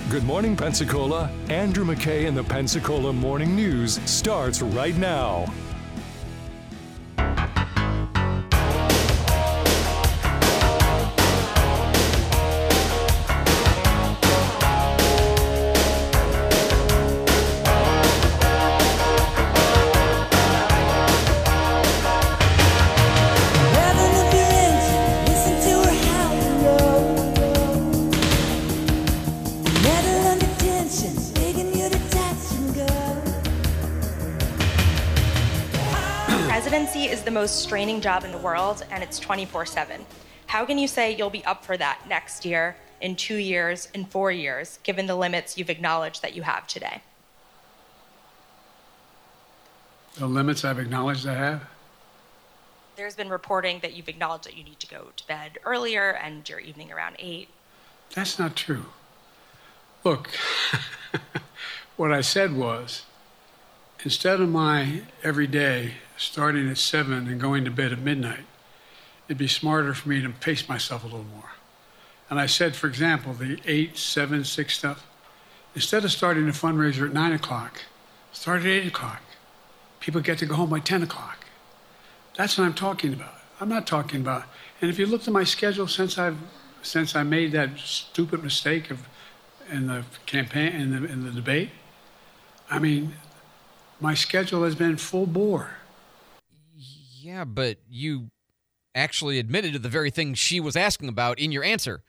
Good morning, Pensacola. Andrew McKay and the Pensacola Morning News starts right now. Presidency is the most straining job in the world, and it's 24/7. How can you say you'll be up for that next year, in 2 years, in 4 years, given the limits you've acknowledged that you have today? The limits I've acknowledged I have? There's been reporting that you've acknowledged that you need to go to bed earlier and your evening around 8. That's not true. Look, what I said was, instead of my every day starting at 7 and going to bed at midnight, it'd be smarter for me to pace myself a little more. And I said, for example, the 8, 7, 6 stuff, instead of starting a fundraiser at 9 o'clock, start at 8 o'clock. People get to go home by 10 o'clock. That's what I'm talking about. I'm not talking about, and if you looked at my schedule since I made that stupid mistake in the campaign, in the debate, I mean, my schedule has been full bore. Yeah, but you actually admitted to the very thing she was asking about in your answer,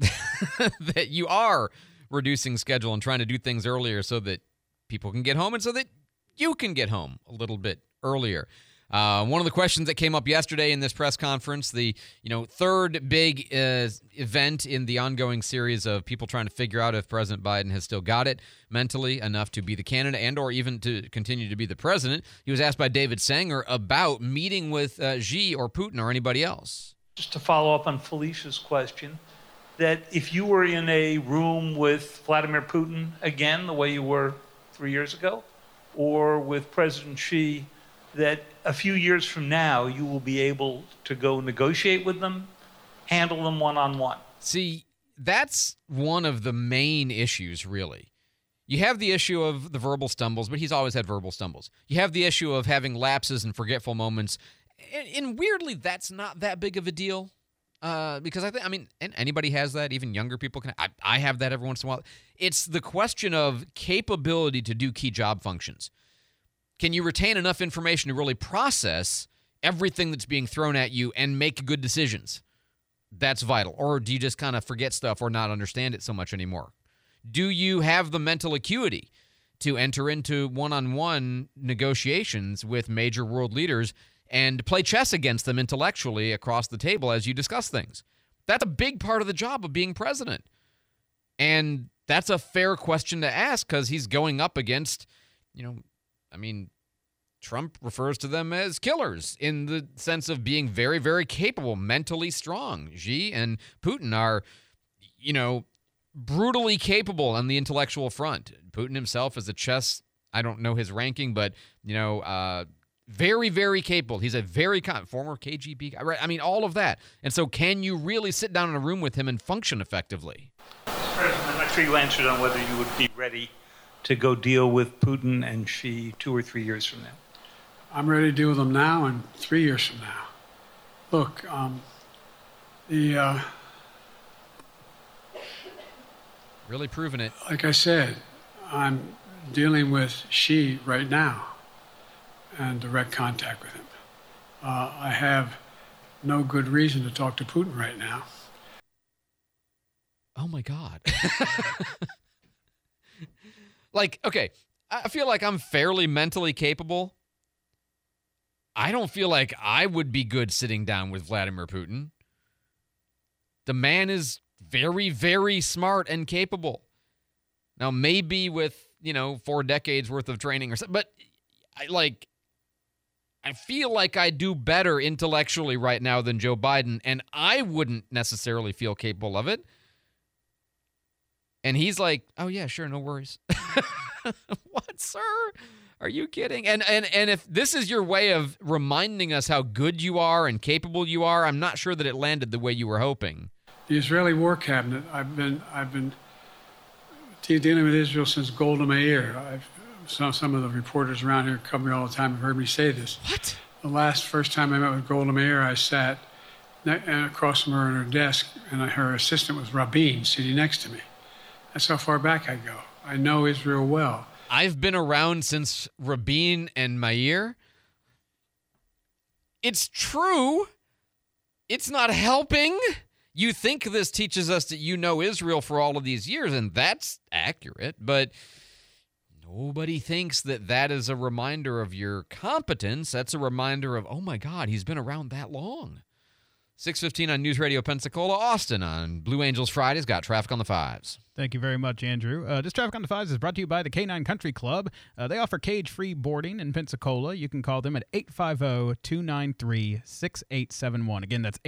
that you are reducing schedule and trying to do things earlier so that people can get home and so that you can get home a little bit earlier. One of the questions that came up yesterday in this press conference, the third big event in the ongoing series of people trying to figure out if President Biden has still got it mentally enough to be the candidate and or even to continue to be the president. He was asked by David Sanger about meeting with Xi or Putin or anybody else. Just to follow up on Felicia's question, that if you were in a room with Vladimir Putin again, the way you were 3 years ago, or with President Xi, that a few years from now, you will be able to go negotiate with them, handle them one-on-one. See, that's one of the main issues, really. You have the issue of the verbal stumbles, but he's always had verbal stumbles. You have the issue of having lapses and forgetful moments. And weirdly, that's not that big of a deal. Because and anybody has that, even younger people can. I have that every once in a while. It's the question of capability to do key job functions. Can you retain enough information to really process everything that's being thrown at you and make good decisions? That's vital. Or do you just kind of forget stuff or not understand it so much anymore? Do you have the mental acuity to enter into one-on-one negotiations with major world leaders and play chess against them intellectually across the table as you discuss things? That's a big part of the job of being president. And that's a fair question to ask because he's going up against, Trump refers to them as killers in the sense of being very, very capable, mentally strong. Xi and Putin are, brutally capable on the intellectual front. Putin himself is I don't know his ranking, but, very, very capable. He's a very former KGB guy, right? I mean, all of that. And so can you really sit down in a room with him and function effectively? President, I'm not sure you answered on whether you would be ready to go deal with Putin and Xi 2 or 3 years from now. I'm ready to deal with them now and 3 years from now. Look, really proving it. Like I said, I'm dealing with Xi right now and direct contact with him. I have no good reason to talk to Putin right now. Oh my God. Okay, I feel like I'm fairly mentally capable. I don't feel like I would be good sitting down with Vladimir Putin. The man is very, very smart and capable. Now, maybe with, 4 decades worth of training or something, but I feel like I do better intellectually right now than Joe Biden, and I wouldn't necessarily feel capable of it. And he's like, oh, yeah, sure, no worries. What, sir? Are you kidding? And if this is your way of reminding us how good you are and capable you are, I'm not sure that it landed the way you were hoping. The Israeli War Cabinet, I've been dealing with Israel since Golda Meir. Some of the reporters around here come me all the time have heard me say this. What? The first time I met with Golda Meir, I sat across from her at her desk, and her assistant was Rabin sitting next to me. That's how far back I go. I know Israel well. I've been around since Rabin and Meir. It's true. It's not helping. You think this teaches us that you know Israel for all of these years, and that's accurate, but nobody thinks that that is a reminder of your competence. That's a reminder of, oh my God, he's been around that long. 6:15 on News Radio Pensacola. Austin on Blue Angels Fridays got traffic on the fives. Thank you very much, Andrew. This Traffic on the Fives is brought to you by the K9 Country Club. They offer cage-free boarding in Pensacola. You can call them at 850-293-6871. Again, that's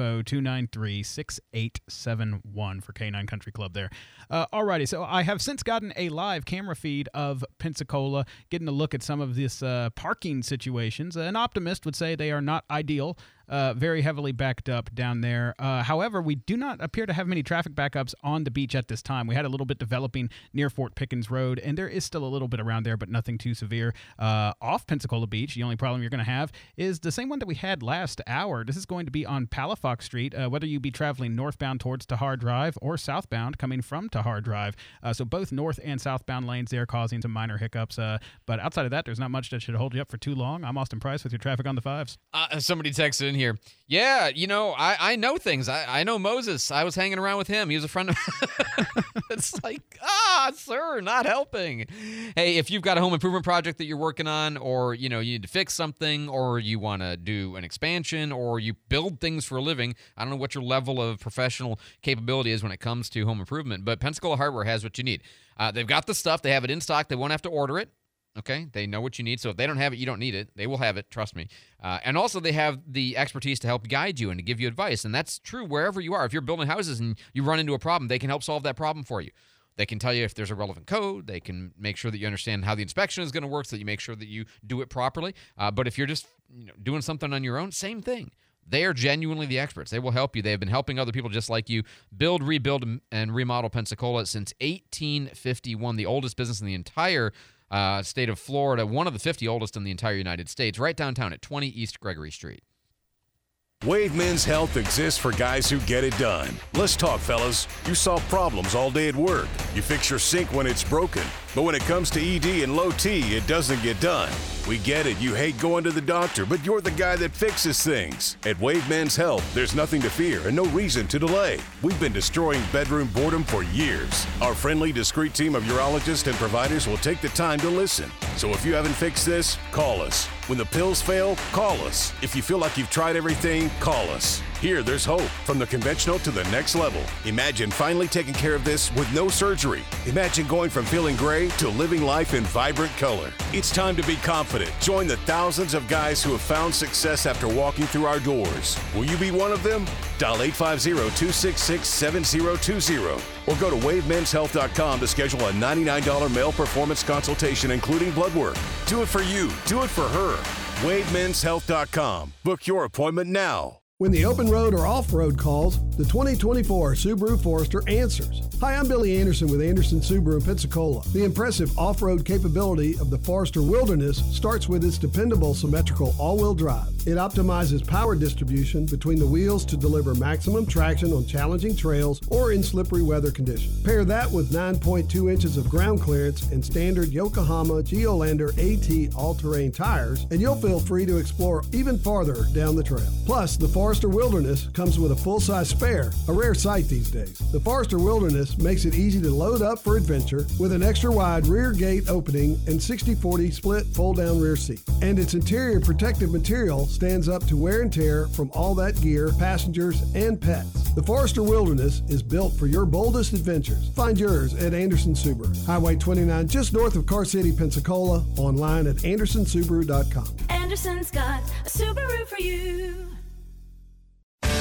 850-293-6871 for K9 Country Club there. Alrighty, so I have since gotten a live camera feed of Pensacola, getting a look at some of this parking situations. An optimist would say they are not ideal. Very heavily backed up down there. However, we do not appear to have many traffic backups on the beach at this time. We had a little bit developing near Fort Pickens Road, and there is still a little bit around there, but nothing too severe. Off Pensacola Beach, the only problem you're going to have is the same one that we had last hour. This is going to be on Palafox Street, whether you be traveling northbound towards Tahar Drive or southbound coming from Tahar Drive. So both north and southbound lanes there causing some minor hiccups. But outside of that, there's not much that should hold you up for too long. I'm Austin Price with your Traffic on the Fives. Somebody texted in here. Yeah, I know things. I know Moses. I was hanging around with him. He was a friend of It's like, sir, not helping. Hey, if you've got a home improvement project that you're working on, or, you need to fix something, or you want to do an expansion, or you build things for a living, I don't know what your level of professional capability is when it comes to home improvement, but Pensacola Hardware has what you need. They've got the stuff. They have it in stock. They won't have to order it. Okay, they know what you need, so if they don't have it, you don't need it. They will have it, trust me. And also, they have the expertise to help guide you and to give you advice, and that's true wherever you are. If you're building houses and you run into a problem, they can help solve that problem for you. They can tell you if there's a relevant code. They can make sure that you understand how the inspection is going to work so that you make sure that you do it properly. But if you're just doing something on your own, same thing. They are genuinely the experts. They will help you. They have been helping other people just like you build, rebuild, and remodel Pensacola since 1851, the oldest business in the entire state of Florida, one of the 50 oldest in the entire United States, right downtown at 20 East Gregory Street. Wave Men's Health exists for guys who get it done. Let's talk, fellas. You solve problems all day at work. You fix your sink when it's broken. But when it comes to ED and low T, it doesn't get done. We get it. You hate going to the doctor, but you're the guy that fixes things. At Wave Men's Health, there's nothing to fear and no reason to delay. We've been destroying bedroom boredom for years. Our friendly, discreet team of urologists and providers will take the time to listen. So if you haven't fixed this, call us. When the pills fail, call us. If you feel like you've tried everything, call us. Here, there's hope. From the conventional to the next level. Imagine finally taking care of this with no surgery. Imagine going from feeling gray to living life in vibrant color. It's time to be confident. Join the thousands of guys who have found success after walking through our doors. Will you be one of them? Dial 850-266-7020 or go to wavemenshealth.com to schedule a $99 male performance consultation, including blood work. Do it for you. Do it for her. wavemenshealth.com. Book your appointment now. When the open road or off-road calls, the 2024 Subaru Forester answers. Hi, I'm Billy Anderson with Anderson Subaru in Pensacola. The impressive off-road capability of the Forester Wilderness starts with its dependable symmetrical all-wheel drive. It optimizes power distribution between the wheels to deliver maximum traction on challenging trails or in slippery weather conditions. Pair that with 9.2 inches of ground clearance and standard Yokohama Geolandar AT all-terrain tires, and you'll feel free to explore even farther down the trail. Plus, the Forester Wilderness comes with a full-size spare, a rare sight these days. The Forester Wilderness makes it easy to load up for adventure with an extra-wide rear gate opening and 60/40 split fold-down rear seat. And its interior protective material stands up to wear and tear from all that gear, passengers, and pets. The Forester Wilderness is built for your boldest adventures. Find yours at Anderson Subaru, Highway 29, just north of Car City, Pensacola, online at andersonsubaru.com. Anderson's got a Subaru for you.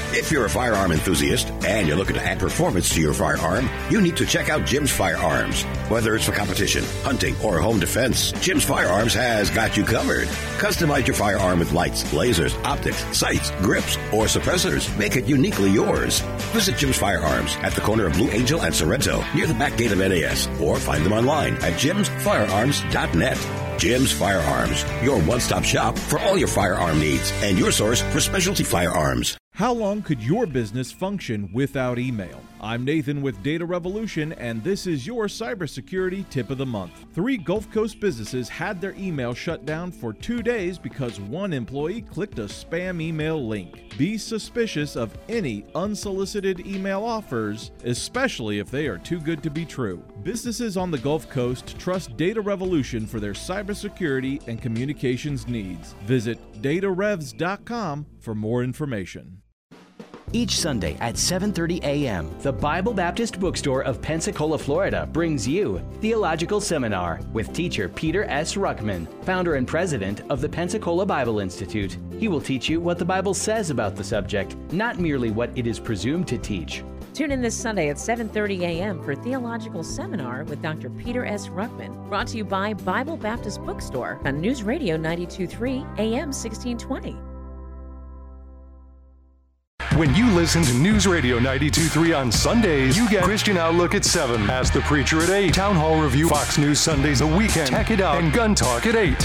If you're a firearm enthusiast and you're looking to add performance to your firearm, you need to check out Jim's Firearms. Whether it's for competition, hunting, or home defense, Jim's Firearms has got you covered. Customize your firearm with lights, lasers, optics, sights, grips, or suppressors. Make it uniquely yours. Visit Jim's Firearms at the corner of Blue Angel and Sorrento, near the back gate of NAS, or find them online at jimsfirearms.net. Jim's Firearms, your one-stop shop for all your firearm needs and your source for specialty firearms. How long could your business function without email? I'm Nathan with Data Revolution, and this is your cybersecurity tip of the month. 3 Gulf Coast businesses had their email shut down for 2 days because one employee clicked a spam email link. Be suspicious of any unsolicited email offers, especially if they are too good to be true. Businesses on the Gulf Coast trust Data Revolution for their cybersecurity and communications needs. Visit datarevs.com for more information. Each Sunday at 7:30 a.m., the Bible Baptist Bookstore of Pensacola, Florida brings you Theological Seminar with teacher Peter S. Ruckman, founder and president of the Pensacola Bible Institute. He will teach you what the Bible says about the subject, not merely what it is presumed to teach. Tune in this Sunday at 7:30 a.m. for Theological Seminar with Dr. Peter S. Ruckman, brought to you by Bible Baptist Bookstore on News Radio 92.3 AM 1620. When you listen to News Radio 92.3 on Sundays, you get Christian Outlook at 7, Ask the Preacher at 8, Town Hall Review, Fox News Sundays, The Weekend, Tech It Out, and Gun Talk at 8.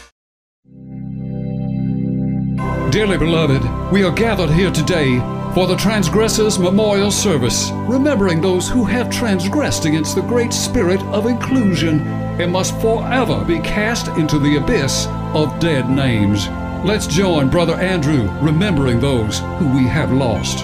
Dearly beloved, we are gathered here today for the Transgressors Memorial Service, remembering those who have transgressed against the great spirit of inclusion and must forever be cast into the abyss of dead names. Let's join Brother Andrew remembering those who we have lost.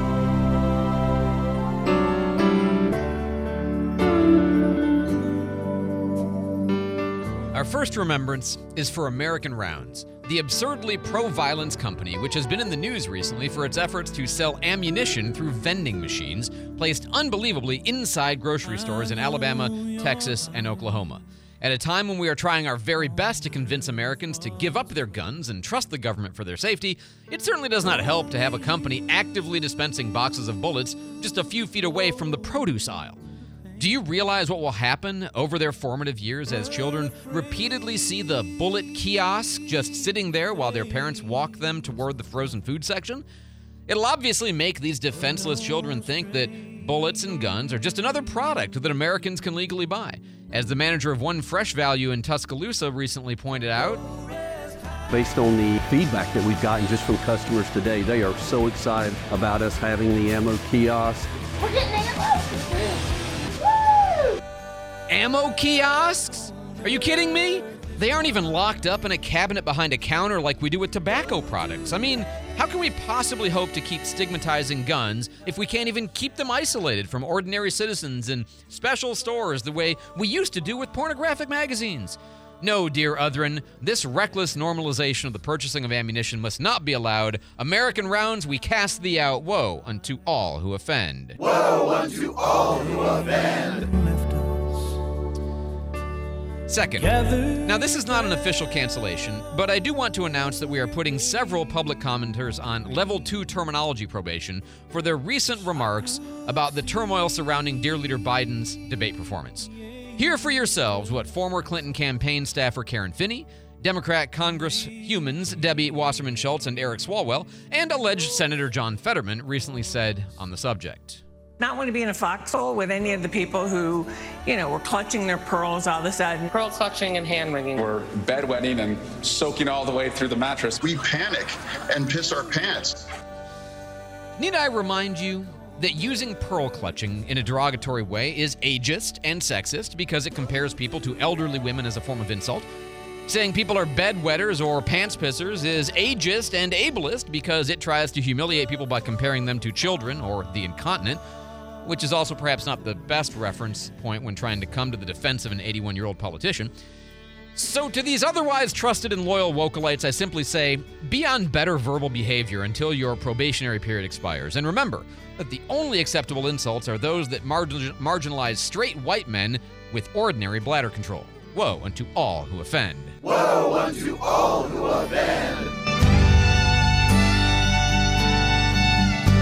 Our first remembrance is for American Rounds, the absurdly pro-violence company which has been in the news recently for its efforts to sell ammunition through vending machines placed unbelievably inside grocery stores in Alabama, Texas, and Oklahoma. At a time when we are trying our very best to convince Americans to give up their guns and trust the government for their safety, it certainly does not help to have a company actively dispensing boxes of bullets just a few feet away from the produce aisle. Do you realize what will happen over their formative years as children repeatedly see the bullet kiosk just sitting there while their parents walk them toward the frozen food section? It'll obviously make these defenseless children think that bullets and guns are just another product that Americans can legally buy. As the manager of One Fresh Value in Tuscaloosa recently pointed out, based on the feedback that we've gotten just from customers today, they are so excited about us having the ammo kiosk. We're getting ammo! Woo! Ammo kiosks? Are you kidding me? They aren't even locked up in a cabinet behind a counter like we do with tobacco products. I mean, how can we possibly hope to keep stigmatizing guns if we can't even keep them isolated from ordinary citizens in special stores the way we used to do with pornographic magazines? No, dear Uthran, this reckless normalization of the purchasing of ammunition must not be allowed. American Rounds, we cast thee out. Woe unto all who offend. Woe unto all who offend. Second, now this is not an official cancellation, but I do want to announce that we are putting several public commenters on Level 2 terminology probation for their recent remarks about the turmoil surrounding dear Leader Biden's debate performance. Hear for yourselves what former Clinton campaign staffer Karen Finney, Democrat Congresswomen Debbie Wasserman Schultz and Eric Swalwell, and alleged Senator John Fetterman recently said on the subject. Not want to be in a foxhole with any of the people who, were clutching their pearls all of a sudden. Pearl clutching and hand wringing. We're bedwetting and soaking all the way through the mattress. We panic and piss our pants. Need I remind you that using pearl clutching in a derogatory way is ageist and sexist because it compares people to elderly women as a form of insult? Saying people are bedwetters or pants pissers is ageist and ableist because it tries to humiliate people by comparing them to children or the incontinent, which is also perhaps not the best reference point when trying to come to the defense of an 81-year-old politician. So to these otherwise trusted and loyal Wokalites, I simply say, be on better verbal behavior until your probationary period expires. And remember that the only acceptable insults are those that marginalize straight white men with ordinary bladder control. Woe unto all who offend. Woe unto all who offend.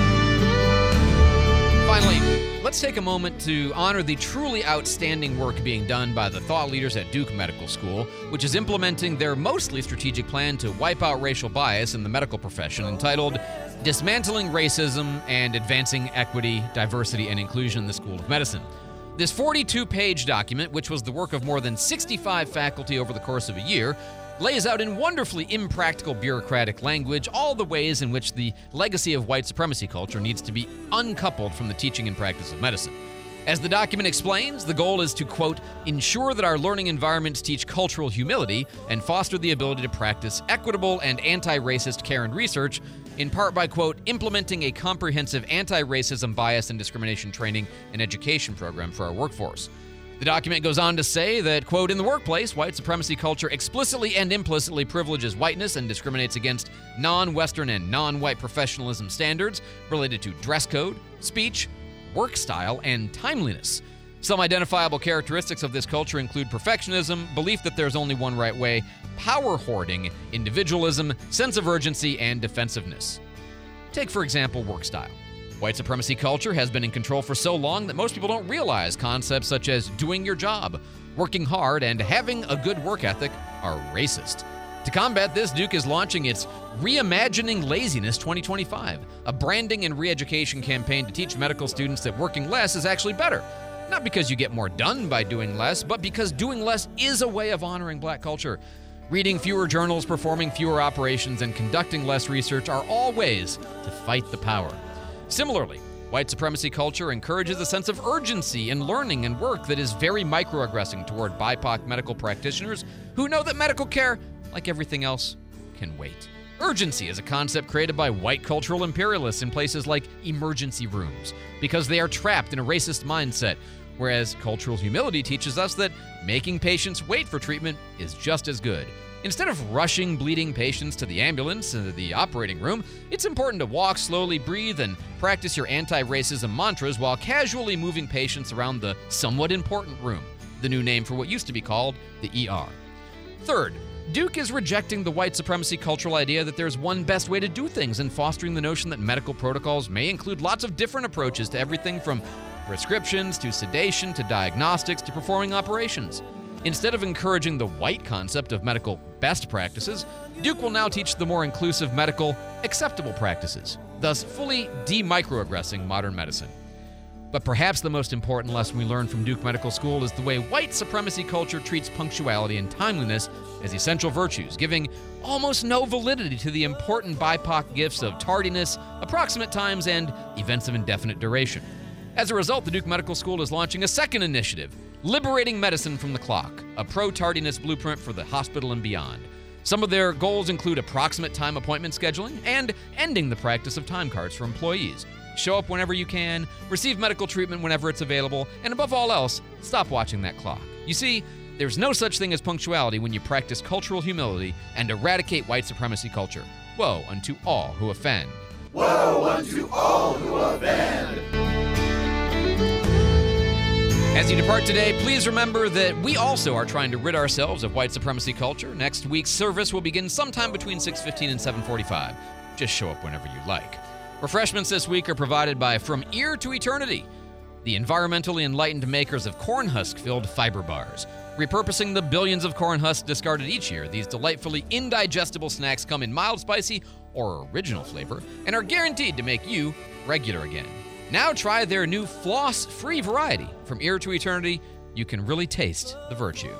Finally, let's take a moment to honor the truly outstanding work being done by the thought leaders at Duke Medical School, which is implementing their mostly strategic plan to wipe out racial bias in the medical profession, entitled Dismantling Racism and Advancing Equity, Diversity, and Inclusion in the School of Medicine. This 42-page document, which was the work of more than 65 faculty over the course of a year, lays out in wonderfully impractical bureaucratic language all the ways in which the legacy of white supremacy culture needs to be uncoupled from the teaching and practice of medicine. As the document explains, the goal is to, quote, ensure that our learning environments teach cultural humility and foster the ability to practice equitable and anti-racist care and research, in part by, quote, implementing a comprehensive anti-racism, bias, and discrimination training and education program for our workforce. The document goes on to say that, quote, in the workplace, white supremacy culture explicitly and implicitly privileges whiteness and discriminates against non-Western and non-white professionalism standards related to dress code, speech, work style, and timeliness. Some identifiable characteristics of this culture include perfectionism, belief that there's only one right way, power hoarding, individualism, sense of urgency, and defensiveness. Take, for example, work style. White supremacy culture has been in control for so long that most people don't realize concepts such as doing your job, working hard, and having a good work ethic are racist. To combat this, Duke is launching its Reimagining Laziness 2025, a branding and re-education campaign to teach medical students that working less is actually better. Not because you get more done by doing less, but because doing less is a way of honoring black culture. Reading fewer journals, performing fewer operations, and conducting less research are all ways to fight the power. Similarly, white supremacy culture encourages a sense of urgency in learning and work that is very microaggressing toward BIPOC medical practitioners who know that medical care, like everything else, can wait. Urgency is a concept created by white cultural imperialists in places like emergency rooms because they are trapped in a racist mindset, whereas cultural humility teaches us that making patients wait for treatment is just as good. Instead of rushing bleeding patients to the ambulance and the operating room, it's important to walk slowly, breathe, and practice your anti-racism mantras while casually moving patients around the somewhat important room, the new name for what used to be called the ER. Third, Duke is rejecting the white supremacy cultural idea that there's one best way to do things and fostering the notion that medical protocols may include lots of different approaches to everything from prescriptions to sedation to diagnostics to performing operations. Instead of encouraging the white concept of medical best practices, Duke will now teach the more inclusive medical acceptable practices, thus fully de-microaggressing modern medicine. But perhaps the most important lesson we learn from Duke Medical School is the way white supremacy culture treats punctuality and timeliness as essential virtues, giving almost no validity to the important BIPOC gifts of tardiness, approximate times, and events of indefinite duration. As a result, the Duke Medical School is launching a second initiative, Liberating Medicine from the Clock, a pro-tardiness blueprint for the hospital and beyond. Some of their goals include approximate time appointment scheduling and ending the practice of time cards for employees. Show up whenever you can, receive medical treatment whenever it's available, and above all else, stop watching that clock. You see, there's no such thing as punctuality when you practice cultural humility and eradicate white supremacy culture. Woe unto all who offend. Woe unto all who offend. As you depart today, please remember that we also are trying to rid ourselves of white supremacy culture. Next week's service will begin sometime between 6:15 and 7:45. Just show up whenever you like. Refreshments this week are provided by From Ear to Eternity, the environmentally enlightened makers of corn husk-filled fiber bars. Repurposing the billions of corn husks discarded each year, these delightfully indigestible snacks come in mild, spicy, or original flavor and are guaranteed to make you regular again. Now try their new floss-free variety. From Ear to Eternity, you can really taste the virtue.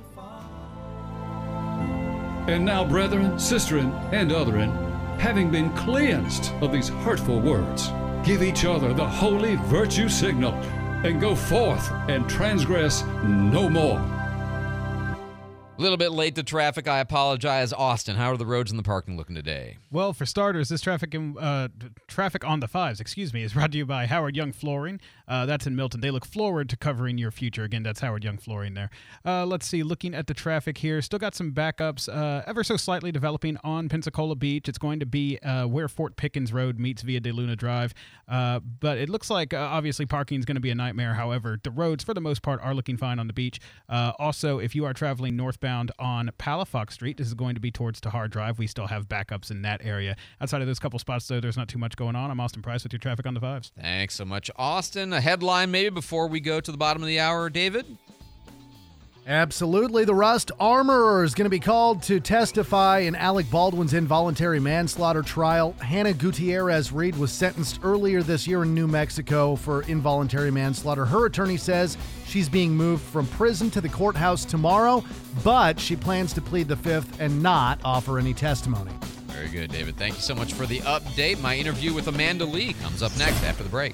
And now, brethren, sisterin, and otherin, having been cleansed of these hurtful words, give each other the holy virtue signal, and go forth and transgress no more. A little bit late to traffic. I apologize. Austin, how are the roads and the parking looking today? Well, for starters, this traffic on the fives, is brought to you by Howard Young Flooring. That's in Milton. They look forward to covering your future. Again, that's Howard Young Flooring there. Let's see. Looking at the traffic here, still got some backups ever so slightly developing on Pensacola Beach. It's going to be where Fort Pickens Road meets Via de Luna Drive. But it looks like, obviously, parking is going to be a nightmare. However, the roads, for the most part, are looking fine on the beach. Also, if you are traveling northbound eastbound on Palafox Street. This is going to be towards Tahar Drive. We still have backups in that area. Outside of those couple spots, though, there's not too much going on. I'm Austin Price with your traffic on the 5s. Thanks so much, Austin. A headline maybe before we go to the bottom of the hour, David? Absolutely. The Rust Armorer is going to be called to testify in Alec Baldwin's involuntary manslaughter trial. Hannah Gutierrez-Reed was sentenced earlier this year in New Mexico for involuntary manslaughter. Her attorney says she's being moved from prison to the courthouse tomorrow, but she plans to plead the Fifth and not offer any testimony. Very good, David. Thank you so much for the update. My interview with Amanda Lee comes up next after the break.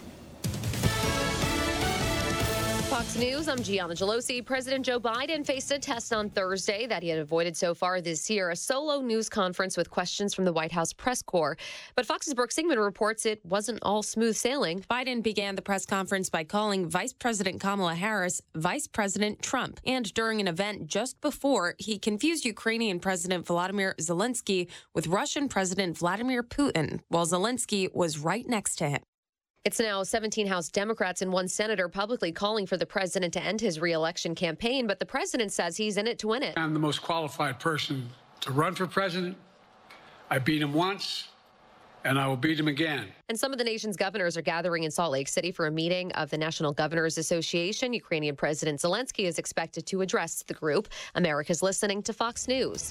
Fox News, I'm Gianna Gelosi. President Joe Biden faced a test on Thursday that he had avoided so far this year, a solo news conference with questions from the White House press corps. But Fox's Brooke Singman reports it wasn't all smooth sailing. Biden began the press conference by calling Vice President Kamala Harris Vice President Trump. And during an event just before, he confused Ukrainian President Volodymyr Zelensky with Russian President Vladimir Putin, while Zelensky was right next to him. It's now 17 House Democrats and 1 senator publicly calling for the president to end his re-election campaign, but the president says he's in it to win it. I'm the most qualified person to run for president. I beat him once, and I will beat him again. And some of the nation's governors are gathering in Salt Lake City for a meeting of the National Governors Association. Ukrainian President Zelensky is expected to address the group. America's listening to Fox News.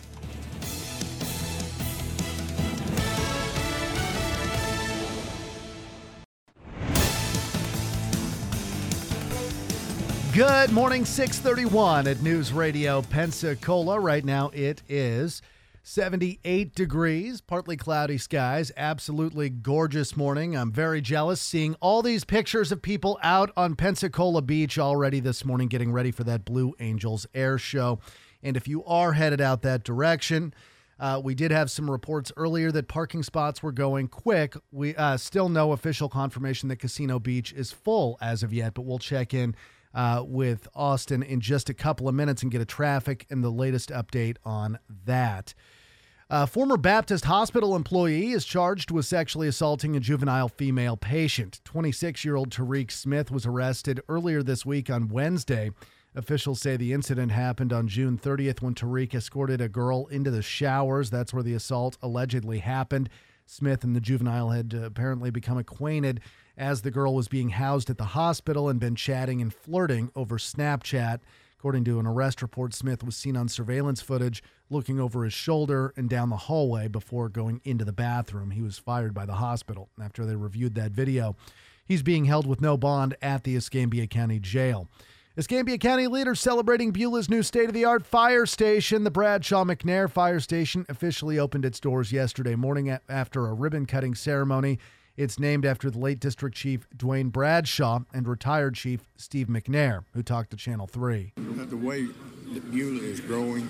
Good morning, 6:31 at News Radio Pensacola. Right now it is 78 degrees, partly cloudy skies, absolutely gorgeous morning. I'm very jealous seeing all these pictures of people out on Pensacola Beach already this morning getting ready for that Blue Angels air show. And if you are headed out that direction, we did have some reports earlier that parking spots were going quick. We still no official confirmation that Casino Beach is full as of yet, but we'll check in with Austin in just a couple of minutes and get a traffic and the latest update on that. Former Baptist Hospital employee is charged with sexually assaulting a juvenile female patient. 26-year-old Tariq Smith was arrested earlier this week on Wednesday. Officials say the incident happened on June 30th when Tariq escorted a girl into the showers. That's where the assault allegedly happened. Smith and the juvenile had apparently become acquainted as the girl was being housed at the hospital and been chatting and flirting over Snapchat. According to an arrest report, Smith was seen on surveillance footage looking over his shoulder and down the hallway before going into the bathroom. He was fired by the hospital after they reviewed that video. He's being held with no bond at the Escambia County Jail. Escambia County leaders celebrating Beulah's new state-of-the-art fire station. The Bradshaw McNair Fire Station officially opened its doors yesterday morning after a ribbon-cutting ceremony. It's named after the late District Chief Dwayne Bradshaw and retired Chief Steve McNair, who talked to Channel 3. The way that Beulah is growing,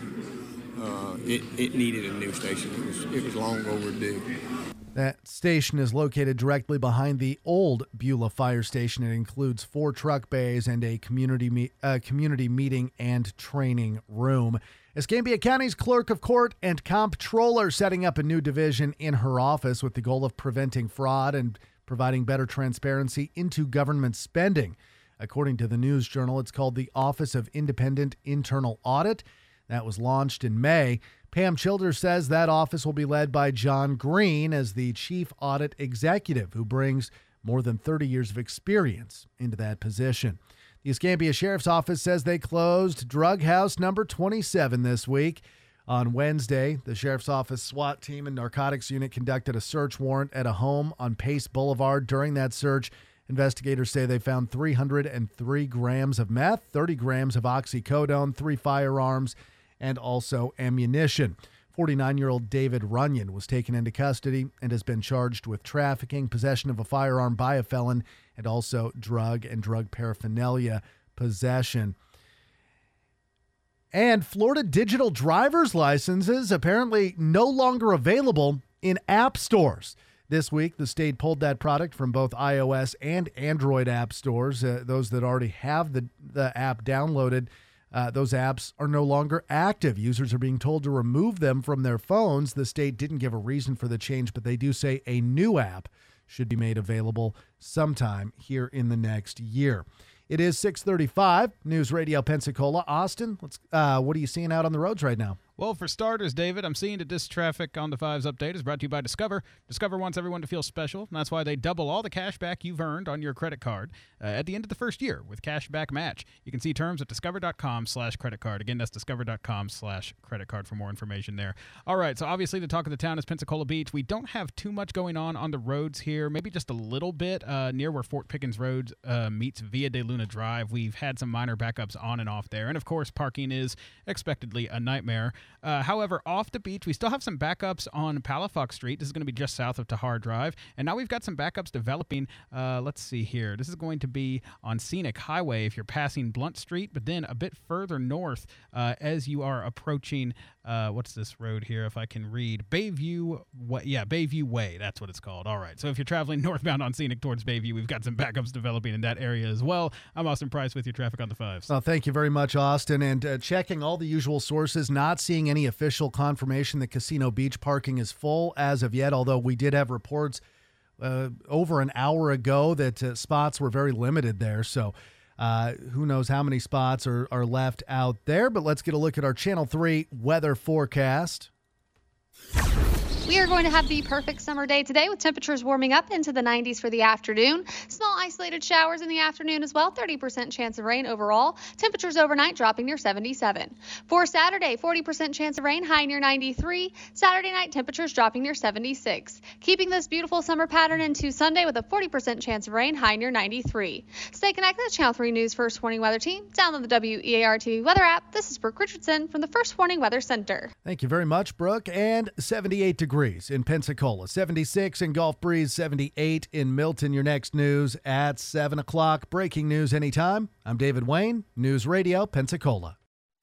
it needed a new station. It was long overdue. That station is located directly behind the old Beulah Fire Station. It includes 4 truck bays and a community meeting and training room. Escambia County's Clerk of Court and Comptroller setting up a new division in her office with the goal of preventing fraud and providing better transparency into government spending. According to the News Journal, it's called the Office of Independent Internal Audit. That was launched in May. Pam Childers says that office will be led by John Green as the Chief Audit Executive, who brings more than 30 years of experience into that position. The Escambia Sheriff's Office says they closed Drug House number 27 this week. On Wednesday, the Sheriff's Office SWAT team and narcotics unit conducted a search warrant at a home on Pace Boulevard. During that search, investigators say they found 303 grams of meth, 30 grams of oxycodone, 3 firearms, and also ammunition. 49-year-old David Runyon was taken into custody and has been charged with trafficking, possession of a firearm by a felon, and also drug and drug paraphernalia possession. And Florida digital driver's licenses apparently no longer available in app stores. This week, the state pulled that product from both iOS and Android app stores. Those that already have the app downloaded, those apps are no longer active. Users are being told to remove them from their phones. The state didn't give a reason for the change, but they do say a new app should be made available sometime here in the next year. It is 6:35, News Radio Pensacola. Austin, what are you seeing out on the roads right now? Well, for starters, David, I'm seeing that this traffic on the 5's update is brought to you by Discover. Discover wants everyone to feel special, and that's why they double all the cash back you've earned on your credit card at the end of the first year with Cashback Match. You can see terms at discover.com/credit card. Again, that's discover.com/credit card for more information there. All right, so obviously the talk of the town is Pensacola Beach. We don't have too much going on the roads here, maybe just a little bit near where Fort Pickens Road meets Via de Luna Drive. We've had some minor backups on and off there, and of course, parking is expectedly a nightmare. However, off the beach, we still have some backups on Palafox Street. This is going to be just south of Tahar Drive. And now we've got some backups developing. Let's see here. This is going to be on Scenic Highway if you're passing Blunt Street, but then a bit further north as you are approaching, what's this road here, if I can read? Bayview Way. Yeah, Bayview Way. That's what it's called. All right. So if you're traveling northbound on Scenic towards Bayview, we've got some backups developing in that area as well. I'm Austin Price with your traffic on the 5s. Well, thank you very much, Austin. And checking all the usual sources, not seeing any official confirmation that Casino Beach parking is full as of yet, although we did have reports over an hour ago that spots were very limited there. So who knows how many spots are left out there. But let's get a look at our Channel 3 weather forecast. We are going to have the perfect summer day today with temperatures warming up into the 90s for the afternoon. Small isolated showers in the afternoon as well. 30% chance of rain overall. Temperatures overnight dropping near 77. For Saturday, 40% chance of rain, high near 93. Saturday night temperatures dropping near 76. Keeping this beautiful summer pattern into Sunday with a 40% chance of rain, high near 93. Stay connected to Channel 3 News First Warning Weather Team. Download the WEAR TV weather app. This is Brooke Richardson from the First Warning Weather Center. Thank you very much, Brooke. And 78 degrees in Pensacola, 76 in Gulf Breeze, 78 in Milton. Your next news at 7 o'clock. Breaking news anytime. I'm David Wayne, News Radio Pensacola.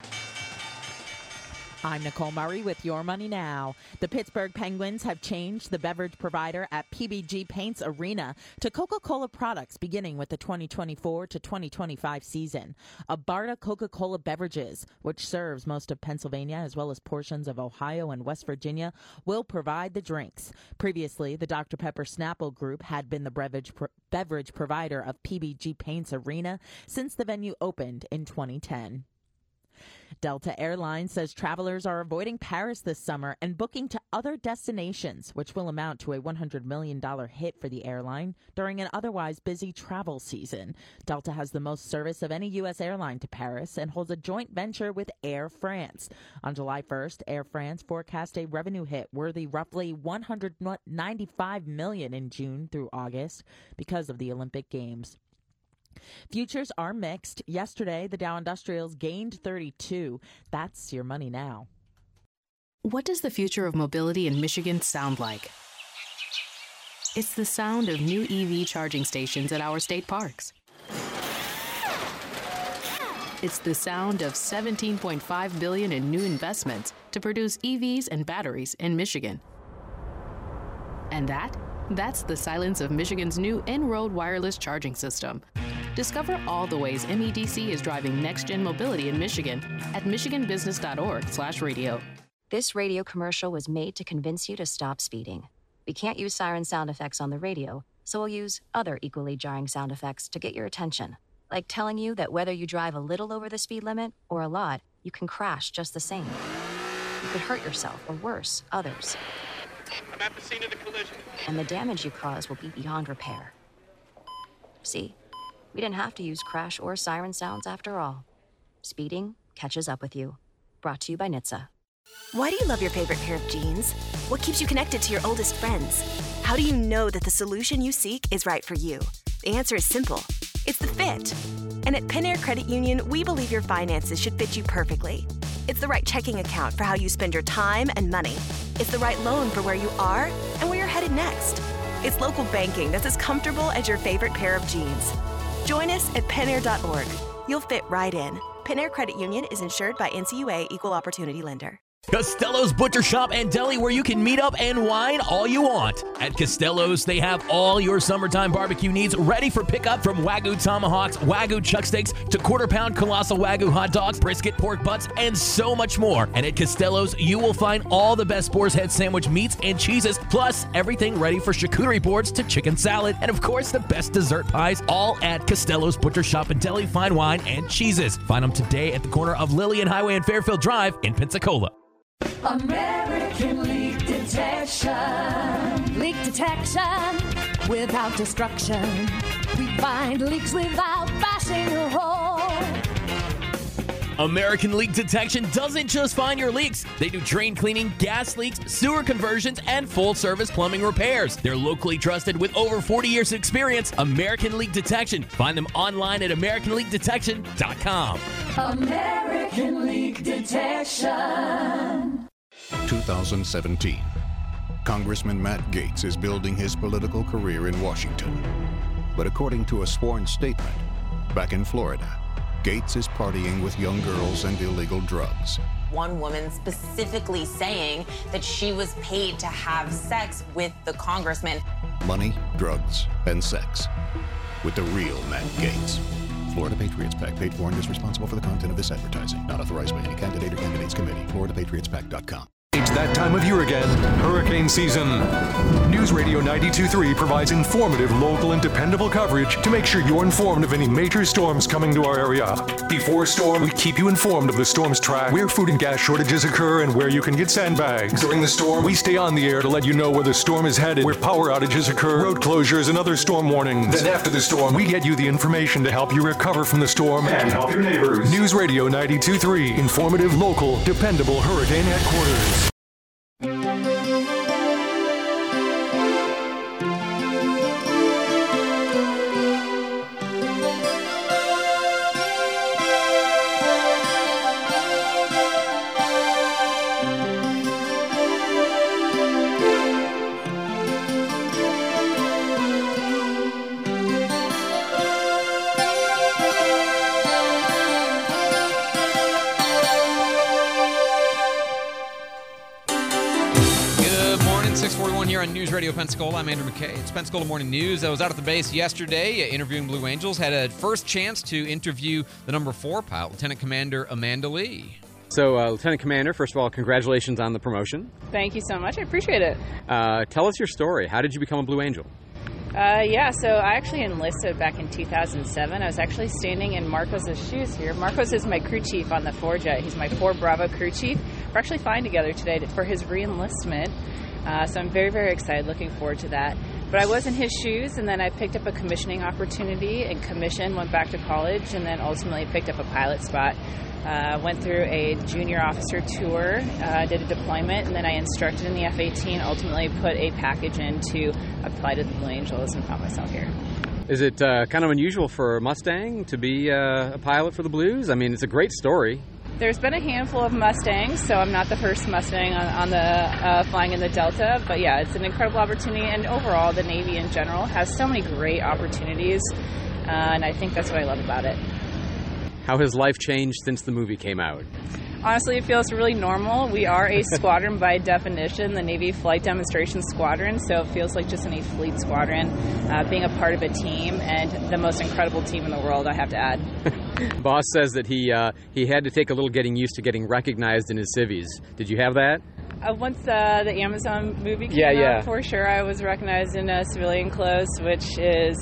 I'm Nicole Murray with Your Money Now. The Pittsburgh Penguins have changed the beverage provider at PBG Paints Arena to Coca-Cola products beginning with the 2024 to 2025 season. Abarta Coca-Cola Beverages, which serves most of Pennsylvania as well as portions of Ohio and West Virginia, will provide the drinks. Previously, the Dr. Pepper Snapple Group had been the beverage provider of PBG Paints Arena since the venue opened in 2010. Delta Airlines says travelers are avoiding Paris this summer and booking to other destinations, which will amount to a $100 million hit for the airline during an otherwise busy travel season. Delta has the most service of any U.S. airline to Paris and holds a joint venture with Air France. On July 1st, Air France forecast a revenue hit worthy roughly $195 million in June through August because of the Olympic Games. Futures are mixed. Yesterday, the Dow Industrials gained 32. That's Your Money Now. What does the future of mobility in Michigan sound like? It's the sound of new EV charging stations at our state parks. It's the sound of $17.5 billion in new investments to produce EVs and batteries in Michigan. And that's the silence of Michigan's new in-road wireless charging system. Discover all the ways MEDC is driving next-gen mobility in Michigan at michiganbusiness.org/radio. This radio commercial was made to convince you to stop speeding. We can't use siren sound effects on the radio, so we'll use other equally jarring sound effects to get your attention, like telling you that whether you drive a little over the speed limit or a lot, you can crash just the same. You could hurt yourself or worse, others. I'm at the scene of the collision. And the damage you cause will be beyond repair. See? We didn't have to use crash or siren sounds after all. Speeding catches up with you. Brought to you by NHTSA. Why do you love your favorite pair of jeans? What keeps you connected to your oldest friends? How do you know that the solution you seek is right for you? The answer is simple. It's the fit. And at Penn Air Credit Union, we believe your finances should fit you perfectly. It's the right checking account for how you spend your time and money. It's the right loan for where you are and where you're headed next. It's local banking that's as comfortable as your favorite pair of jeans. Join us at pennair.org. You'll fit right in. Penn Air Credit Union is insured by NCUA Equal Opportunity Lender. Costello's Butcher Shop and Deli, where you can meet up and wine all you want. At Costello's, they have all your summertime barbecue needs ready for pickup, from Wagyu tomahawks, Wagyu chuck steaks, to quarter-pound colossal Wagyu hot dogs, brisket, pork butts, and so much more. And at Costello's, you will find all the best Boar's Head sandwich meats and cheeses, plus everything ready for charcuterie boards to chicken salad, and of course, the best dessert pies, all at Costello's Butcher Shop and Deli, fine wine and cheeses. Find them today at the corner of Lillian Highway and Fairfield Drive in Pensacola. American Leak Detection. Leak detection without destruction. We find leaks without bashing a hole. American Leak Detection doesn't just find your leaks. They do drain cleaning, gas leaks, sewer conversions, and full-service plumbing repairs. They're locally trusted with over 40 years of experience. American Leak Detection. Find them online at AmericanLeakDetection.com. American Leak Detection. 2017. Congressman Matt Gaetz is building his political career in Washington. But according to a sworn statement, back in Florida, Gaetz is partying with young girls and illegal drugs. One woman specifically saying that she was paid to have sex with the congressman. Money, drugs, and sex. With the real Matt Gaetz. Florida Patriots PAC, paid for and is responsible for the content of this advertising. Not authorized by any candidate or candidates committee. FloridaPatriotsPAC.com. It's that time of year again, hurricane season. News Radio 92.3 provides informative, local, and dependable coverage to make sure you're informed of any major storms coming to our area. Before a storm, we keep you informed of the storm's track, where food and gas shortages occur, and where you can get sandbags. During the storm, we stay on the air to let you know where the storm is headed, where power outages occur, road closures, and other storm warnings. Then after the storm, we get you the information to help you recover from the storm and help your neighbors. News Radio 92.3, informative, local, dependable hurricane headquarters. On News Radio Pensacola, I'm Andrew McKay. It's Pensacola Morning News. I was out at the base yesterday interviewing Blue Angels. Had a first chance to interview the number 4 pilot, Lieutenant Commander Amanda Lee. So, Lieutenant Commander, first of all, congratulations on the promotion. Thank you so much. I appreciate it. Tell us your story. How did you become a Blue Angel? So I actually enlisted back in 2007. I was actually standing in Marcos's shoes here. Marcos is my crew chief on the 4 jet. He's my 4 Bravo crew chief. We're actually flying together today for his re-enlistment. So I'm very, very excited, looking forward to that. But I was in his shoes, and then I picked up a commissioning opportunity and commissioned, went back to college, and then ultimately picked up a pilot spot. Went through a junior officer tour, did a deployment, and then I instructed in the F-18, ultimately put a package in to apply to the Blue Angels and found myself here. Is it kind of unusual for a Mustang to be a pilot for the Blues? I mean, it's a great story. There's been a handful of Mustangs, so I'm not the first Mustang on the flying in the Delta. But yeah, it's an incredible opportunity, and overall, the Navy in general has so many great opportunities, and I think that's what I love about it. How has life changed since the movie came out? Honestly, it feels really normal. We are a squadron by definition, the Navy Flight Demonstration Squadron, so it feels like just any fleet squadron, being a part of a team, and the most incredible team in the world, I have to add. Boss says that he had to take a little getting used to getting recognized in his civvies. Did you have that? Once the Amazon movie came out, for sure, I was recognized in civilian clothes, which is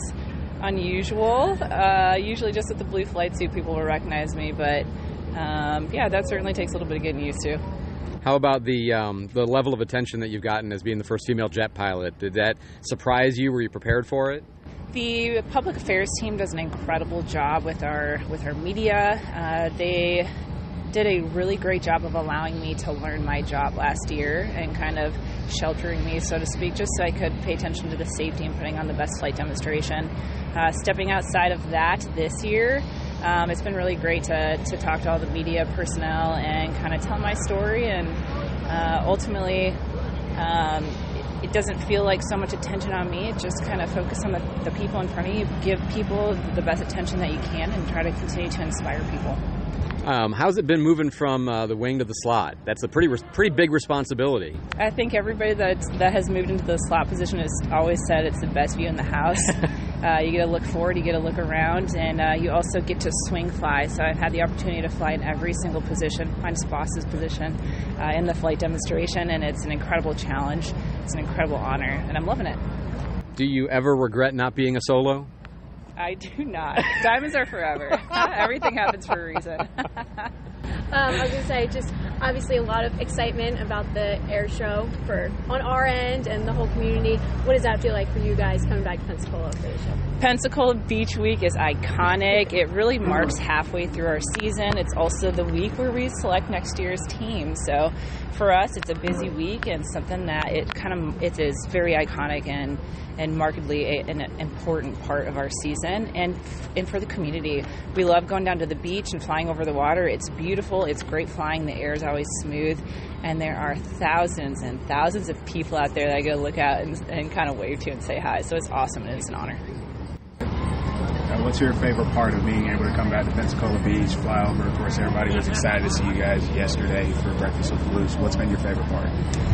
unusual. Usually just with the blue flight suit, people will recognize me, but that certainly takes a little bit of getting used to. How about the level of attention that you've gotten as being the first female jet pilot? Did that surprise you? Were you prepared for it? The public affairs team does an incredible job with our media. They did a really great job of allowing me to learn my job last year and kind of sheltering me, so to speak, just so I could pay attention to the safety and putting on the best flight demonstration. Stepping outside of that this year, it's been really great to talk to all the media personnel and kind of tell my story, and ultimately it doesn't feel like so much attention on me. It just kind of focus on the people in front of you, give people the best attention that you can, and try to continue to inspire people. How's it been moving from the wing to the slot? That's a pretty big responsibility. I think everybody that has moved into the slot position has always said it's the best view in the house. You get to look forward, you get to look around, and you also get to swing fly. So I've had the opportunity to fly in every single position, minus boss's position, in the flight demonstration, and it's an incredible challenge. It's an incredible honor, and I'm loving it. Do you ever regret not being a solo? I do not. Diamonds are forever. Everything happens for a reason. I was going to say, just obviously a lot of excitement about the air show on our end and the whole community. What does that feel like for you guys coming back to Pensacola for the show? Pensacola Beach Week is iconic. It really marks halfway through our season. It's also the week where we select next year's team. So for us, it's a busy week and something that it is very iconic and markedly an important part of our season. And for the community, we love going down to the beach and flying over the water. It's beautiful. It's great flying. The air is always smooth. And there are thousands and thousands of people out there that I go look at and kind of wave to and say hi. So it's awesome and it's an honor. What's your favorite part of being able to come back to Pensacola Beach, fly over? Of course, everybody was excited to see you guys yesterday for Breakfast with the Blues. What's been your favorite part?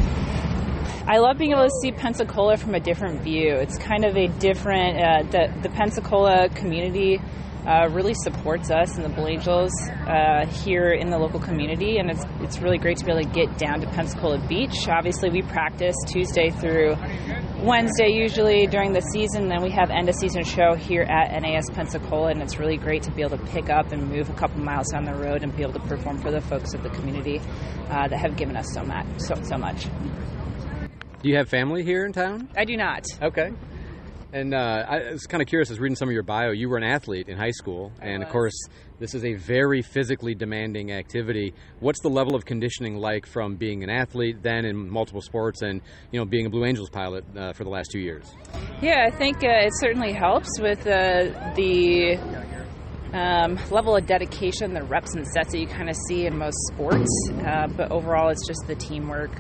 I love being able to see Pensacola from a different view. It's kind of a different, the Pensacola community really supports us and the Blue Angels here in the local community, and it's really great to be able to get down to Pensacola Beach. Obviously, we practice Tuesday through Wednesday usually during the season, then we have end-of-season show here at NAS Pensacola, and it's really great to be able to pick up and move a couple miles down the road and be able to perform for the folks of the community that have given us so much. Do you have family here in town? I do not. Okay. And I was kind of curious, I was reading some of your bio. You were an athlete in high school, and of course, this is a very physically demanding activity. What's the level of conditioning like from being an athlete then in multiple sports and, being a Blue Angels pilot for the last 2 years? Yeah, I think it certainly helps with the level of dedication, the reps and sets that you kind of see in most sports. But overall, it's just the teamwork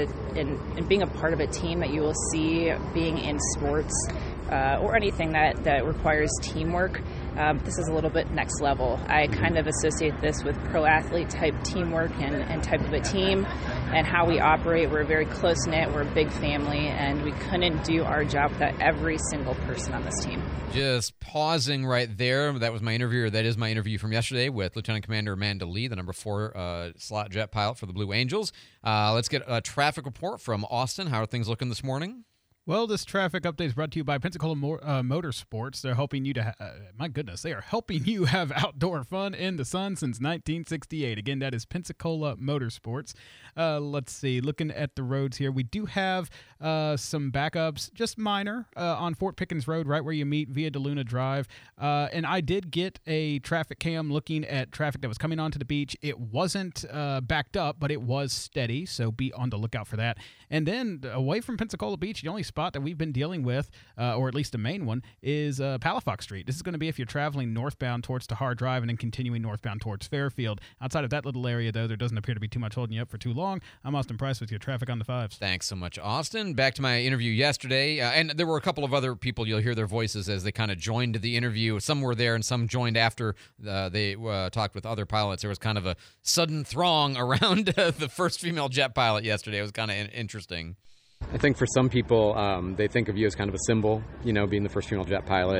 and being a part of a team that you will see being in sports or anything that requires teamwork. This is a little bit next level. I kind of associate this with pro athlete type teamwork and type of a team and how we operate. We're very close knit. We're a big family, and we couldn't do our job without every single person on this team. Just pausing right there. That was my interview, or that is my interview from yesterday with Lieutenant Commander Amanda Lee, the number 4 slot jet pilot for the Blue Angels. Let's get a traffic report from Austin. How are things looking this morning? Well, this traffic update is brought to you by Pensacola Motorsports. They're helping you to, my goodness, they are helping you have outdoor fun in the sun since 1968. Again, that is Pensacola Motorsports. Let's see, looking at the roads here, we do have some backups, just minor, on Fort Pickens Road, right where you meet via DeLuna Drive. And I did get a traffic cam looking at traffic that was coming onto the beach. It wasn't backed up, but it was steady, so be on the lookout for that. And then away from Pensacola Beach, the only spot that we've been dealing with, or at least the main one, is Palafox Street. This is going to be if you're traveling northbound towards Tahar Drive and then continuing northbound towards Fairfield. Outside of that little area, though, there doesn't appear to be too much holding you up for too long. I'm Austin Price with your traffic on the 5s. Thanks so much, Austin. Back to my interview yesterday, and there were a couple of other people. You'll hear their voices as they kind of joined the interview. Some were there and some joined after they talked with other pilots. There was kind of a sudden throng around the first female jet pilot yesterday. It was kind of interesting. I think for some people, they think of you as kind of a symbol, being the first female jet pilot.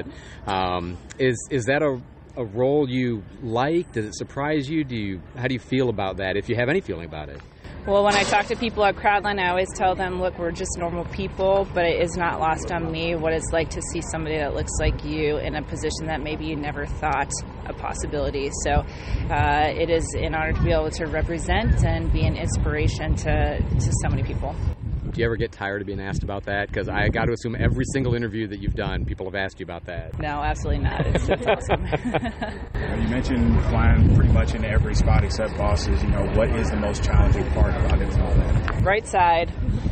Is that a role you like? Does it surprise you? How do you feel about that, if you have any feeling about it? Well, when I talk to people at Crowdline, I always tell them, look, we're just normal people, but it is not lost on me what it's like to see somebody that looks like you in a position that maybe you never thought a possibility. So it is an honor to be able to represent and be an inspiration to so many people. Do you ever get tired of being asked about that? Because I got to assume every single interview that you've done, people have asked you about that. No, absolutely not. It's awesome. You mentioned flying pretty much into every spot except bosses. What is the most challenging part about doing all that? Right side.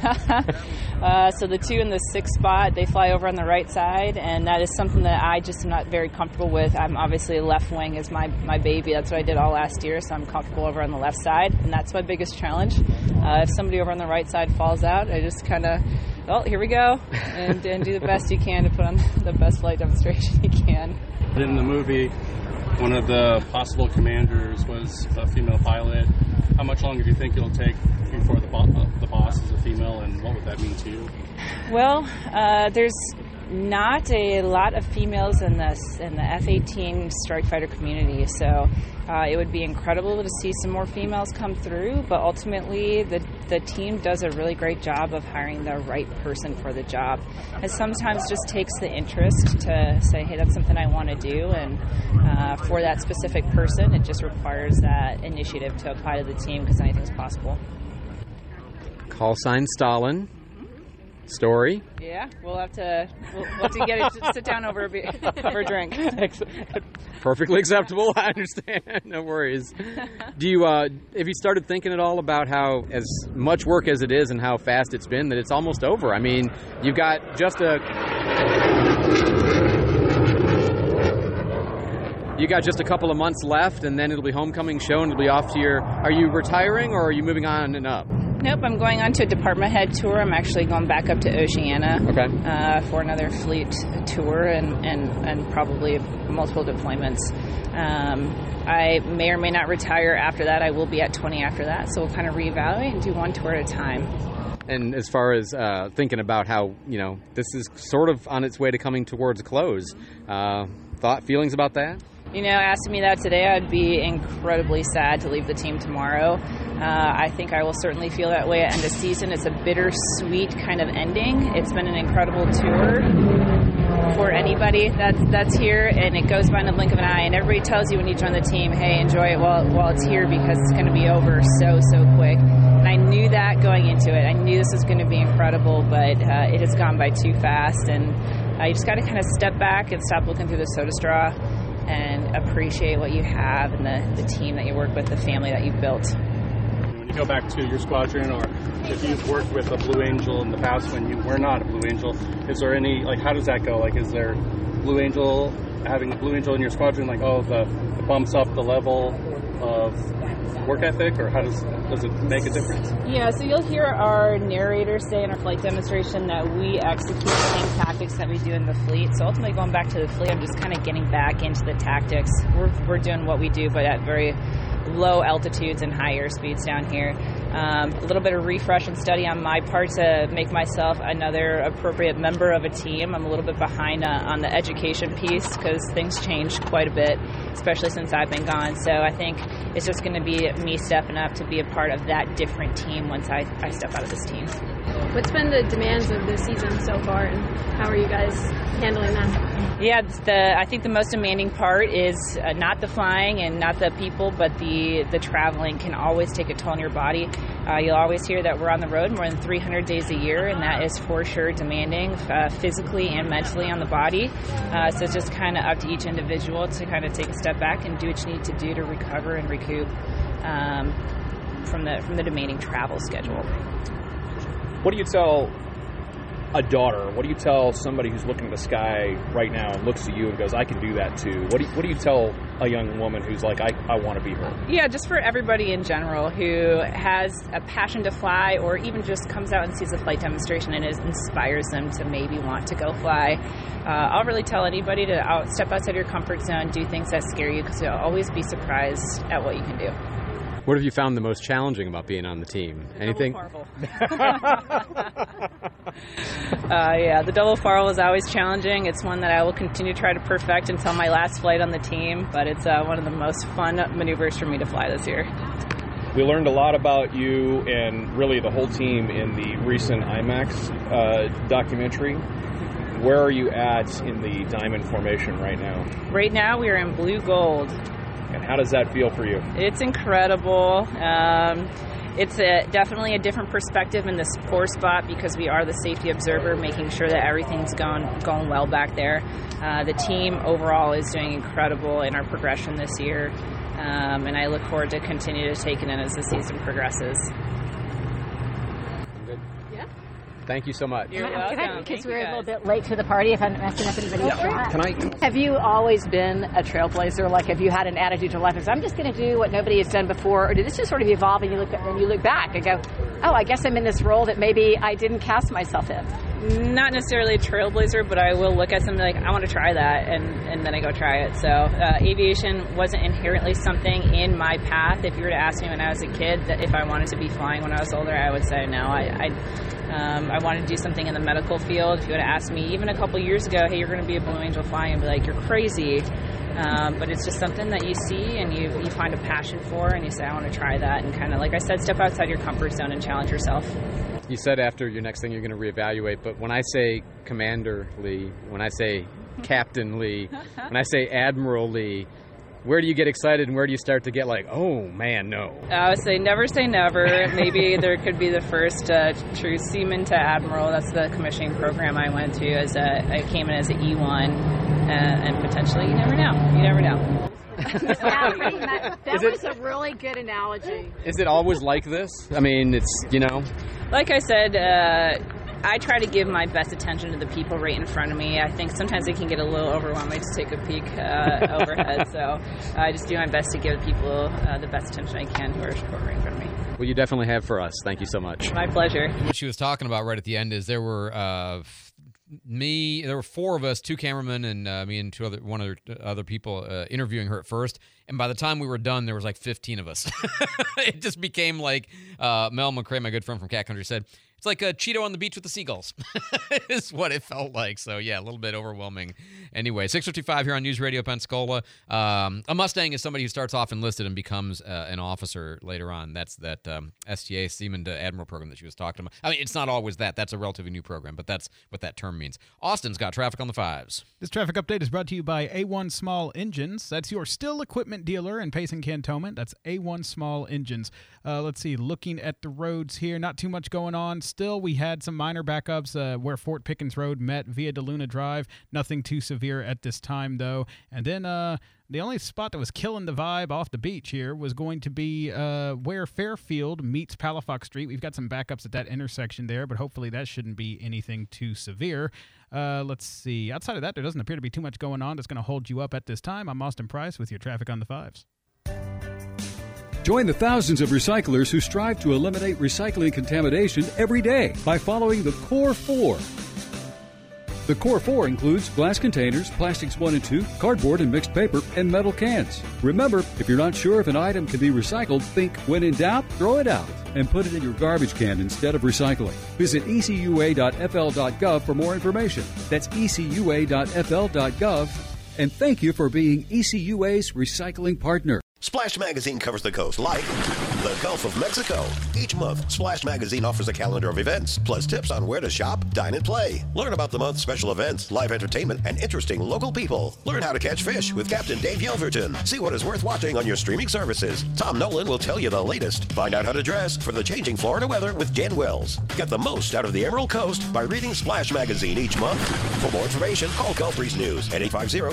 So the 2 and the 6 spot, they fly over on the right side, and that is something that I just am not very comfortable with. I'm obviously left wing is my baby. That's what I did all last year, so I'm comfortable over on the left side, and that's my biggest challenge. If somebody over on the right side falls out, I just kind of, here we go, and do the best you can to put on the best flight demonstration you can. In the movie, one of the possible commanders was a female pilot. How much longer do you think it'll take before the boss is a female, and what would that mean to you? Well, there's not a lot of females in the F-18 strike fighter community, so it would be incredible to see some more females come through, but ultimately the team does a really great job of hiring the right person for the job. It sometimes just takes the interest to say, hey, that's something I want to do, and for that specific person, it just requires that initiative to apply to the team because anything's possible. Call sign Stalin. Story? Yeah, we'll have to get it to sit down over a drink. Perfectly acceptable. I understand. No worries. Do you have you started thinking at all about how, as much work as it is and how fast it's been, that it's almost over? I mean, you've got just a couple of months left, and then it'll be homecoming show, and it'll be off to your. Are you retiring, or are you moving on and up? Nope, I'm going on to a department head tour. I'm actually going back up to Oceania for another fleet tour and probably multiple deployments. I may or may not retire after that. I will be at 20 after that, so we'll kind of reevaluate and do one tour at a time. And as far as thinking about how, this is sort of on its way to coming towards a close, feelings about that? Asking me that today, I'd be incredibly sad to leave the team tomorrow. I think I will certainly feel that way at end of season. It's a bittersweet kind of ending. It's been an incredible tour for anybody that's here, and it goes by in the blink of an eye. And everybody tells you when you join the team, hey, enjoy it while it's here because it's going to be over so quick. And I knew that going into it. I knew this was going to be incredible, but it has gone by too fast. And you just got to kind of step back and stop looking through the soda straw and appreciate what you have and the team that you work with, the family that you've built. When you go back to your squadron, or if you've worked with a Blue Angel in the past when you were not a Blue Angel, is there any, how does that go? Is there having a Blue Angel in your squadron, it bumps up the level of work ethic, or how does it make a difference? Yeah, so you'll hear our narrator say in our flight demonstration that we execute the same tactics that we do in the fleet. So ultimately going back to the fleet, I'm just kind of getting back into the tactics. We're doing what we do, but at very low altitudes and high airspeeds down here. A little bit of refresh and study on my part to make myself another appropriate member of a team. I'm a little bit behind on the education piece because things changed quite a bit, especially since I've been gone. So I think it's just going to be me stepping up to be a part of that different team once I step out of this team. What's been the demands of the season so far, and how are you guys handling that? Yeah, I think the most demanding part is not the flying and not the people, but the traveling can always take a toll on your body. You'll always hear that we're on the road more than 300 days a year, and that is for sure demanding physically and mentally on the body. So it's just kind of up to each individual to kind of take a step back and do what you need to do to recover and recoup from the demanding travel schedule. What do you tell a daughter? What do you tell somebody who's looking at the sky right now and looks at you and goes, I can do that too? What do you tell a young woman who's like, I want to be her? Yeah, just for everybody in general who has a passion to fly or even just comes out and sees a flight demonstration and it inspires them to maybe want to go fly. I'll really tell anybody to step outside your comfort zone, do things that scare you, because you'll always be surprised at what you can do. What have you found the most challenging about being on the team? Anything? The double farl is always challenging. It's one that I will continue to try to perfect until my last flight on the team, but it's one of the most fun maneuvers for me to fly this year. We learned a lot about you and really the whole team in the recent IMAX documentary. Where are you at in the diamond formation right now? Right now we are in blue gold. And how does that feel for you? It's incredible. It's definitely a different perspective in this 4 spot because we are the safety observer, making sure that everything's going well back there. The team overall is doing incredible in our progression this year, and I look forward to continue to take it in as the season progresses. Thank you so much. You're welcome. Because we're a little bit late to the party, if I'm not messing up anybody's shot. Have you always been a trailblazer? Have you had an attitude to life? I'm just going to do what nobody has done before, or did this just sort of evolve and you look back and go, oh, I guess I'm in this role that maybe I didn't cast myself in? not necessarily a trailblazer, but I will look at something like, I want to try that, and then I go try it. So aviation wasn't inherently something in my path. If you were to ask me when I was a kid that if I wanted to be flying when I was older, I would say no. I wanted to do something in the medical field. If you would have asked me even a couple years ago, hey, you're going to be a Blue Angel flying, I'd be like, you're crazy. But it's just something that you see and you find a passion for, and you say, I want to try that, and kind of, like I said, step outside your comfort zone and challenge yourself. You said after your next thing you're going to reevaluate, but when I say Commander Lee, when I say Captain Lee, when I say Admiral Lee, where do you get excited and where do you start to get like, oh man, no? I would say never say never. Maybe there could be the first true seaman to Admiral. That's the commissioning program I went to. I came in as an E1, and potentially, you never know. You never know. That was a really good analogy. Is it always like this? I mean, it's, Like I said, I try to give my best attention to the people right in front of me. I think sometimes it can get a little overwhelming to take a peek overhead, so I just do my best to give people the best attention I can who are right in front of me. Well, you definitely have for us. Thank you so much. My pleasure. What she was talking about right at the end is there were there were four of us, two cameramen and me and one other people interviewing her at first, and by the time we were done there was like 15 of us. It just became like Mel McCrae, my good friend from Cat Country, said it's like a Cheeto on the beach with the seagulls. Is what it felt like. So yeah, a little bit overwhelming. Anyway, 6:55 here on News Radio Pensacola. A Mustang is somebody who starts off enlisted and becomes an officer later on. That's that STA Seaman to Admiral program that she was talking about. I mean, it's not always that. That's a relatively new program, but that's what that term means. Austin's got traffic on the 5s. This traffic update is brought to you by A1 Small Engines. That's your Stihl equipment dealer in Payson Cantonment. That's A1 Small Engines. Let's see, looking at the roads here, not too much going on. Still, we had some minor backups where Fort Pickens Road met via DeLuna Drive. Nothing too severe at this time, though. And then the only spot that was killing the vibe off the beach here was going to be where Fairfield meets Palafox Street. We've got some backups at that intersection there, but hopefully that shouldn't be anything too severe. Let's see. Outside of that, there doesn't appear to be too much going on that's going to hold you up at this time. I'm Austin Price with your traffic on the 5s. Join the thousands of recyclers who strive to eliminate recycling contamination every day by following the Core 4. The Core 4 includes glass containers, plastics 1 and 2, cardboard and mixed paper, and metal cans. Remember, if you're not sure if an item can be recycled, think, when in doubt, throw it out and put it in your garbage can instead of recycling. Visit ecua.fl.gov for more information. That's ecua.fl.gov. And thank you for being ECUA's recycling partner. Splash Magazine covers the coast like the Gulf of Mexico. Each month, Splash Magazine offers a calendar of events, plus tips on where to shop, dine, and play. Learn about the month's special events, live entertainment, and interesting local people. Learn how to catch fish with Captain Dave Yelverton. See what is worth watching on your streaming services. Tom Nolan will tell you the latest. Find out how to dress for the changing Florida weather with Jen Wells. Get the most out of the Emerald Coast by reading Splash Magazine each month. For more information, call Gulf Breeze News at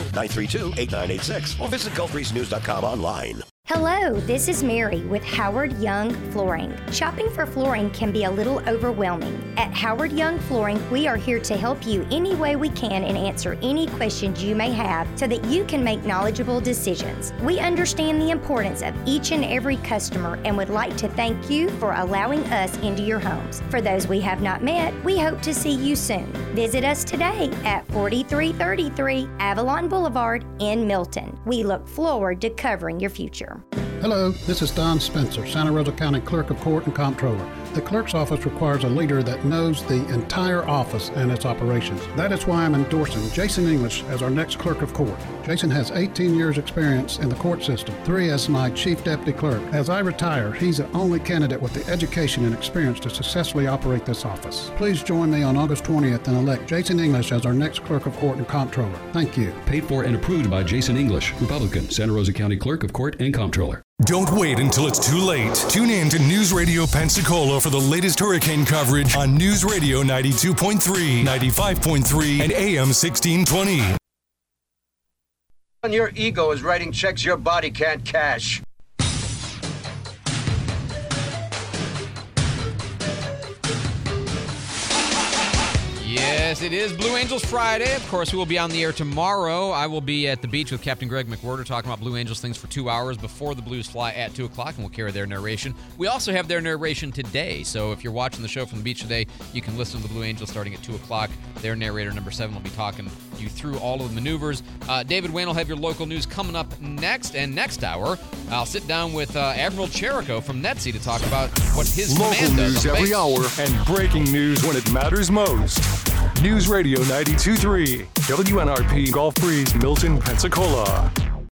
850-932-8986 or visit GulfBreezeNews.com online. Hello, this is Mary with Howard Young Flooring. Shopping for flooring can be a little overwhelming. At Howard Young Flooring, we are here to help you any way we can and answer any questions you may have so that you can make knowledgeable decisions. We understand the importance of each and every customer and would like to thank you for allowing us into your homes. For those we have not met, we hope to see you soon. Visit us today at 4333 Avalon Boulevard in Milton. We look forward to covering your future. Hello, this is Don Spencer, Santa Rosa County Clerk of Court and Comptroller. The clerk's office requires a leader that knows the entire office and its operations. That is why I'm endorsing Jason English as our next clerk of court. Jason has 18 years experience in the court system, 3 as my chief deputy clerk. As I retire, he's the only candidate with the education and experience to successfully operate this office. Please join me on August 20th and elect Jason English as our next clerk of court and comptroller. Thank you. Paid for and approved by Jason English, Republican, Santa Rosa County Clerk of Court and Comptroller. Don't wait until it's too late. Tune in to News Radio Pensacola for the latest hurricane coverage on News Radio 92.3, 95.3, and AM 1620. When your ego is writing checks your body can't cash. Yes, Yes, it is Blue Angels Friday. Of course, we will be on the air tomorrow. I will be at the beach with Captain Greg McWhorter talking about Blue Angels things for 2 hours before the Blues fly at 2 o'clock, and we'll carry their narration. We also have their narration today, so if you're watching the show from the beach today, you can listen to the Blue Angels starting at 2 o'clock. Their narrator, number 7, will be talking you through all of the maneuvers. David Wayne will have your local news coming up next, and next hour, I'll sit down with Admiral Cherico from NETSI to talk about what his local command does. News every hour and breaking news when it matters most. News Radio 92.3, WNRP Gulf Breeze, Milton, Pensacola.